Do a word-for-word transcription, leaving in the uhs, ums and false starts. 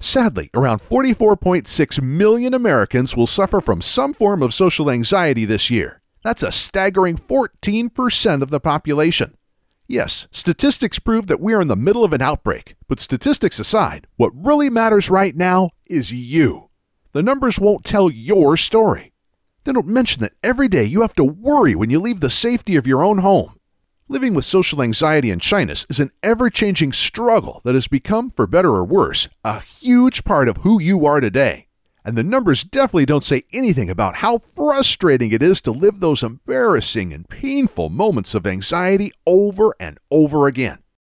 Sadly, around forty-four point six million Americans will suffer from some form of social anxiety this year. That's a staggering fourteen percent of the population. Yes, statistics prove that we are in the middle of an outbreak, but statistics aside, what really matters right now is you. The numbers won't tell your story. They don't mention that every day you have to worry when you leave the safety of your own home. Living with social anxiety in China is an ever-changing struggle that has become, for better or worse, a huge part of who you are today. And the numbers definitely don't say anything about how frustrating it is to live those embarrassing and painful moments of anxiety over and over again.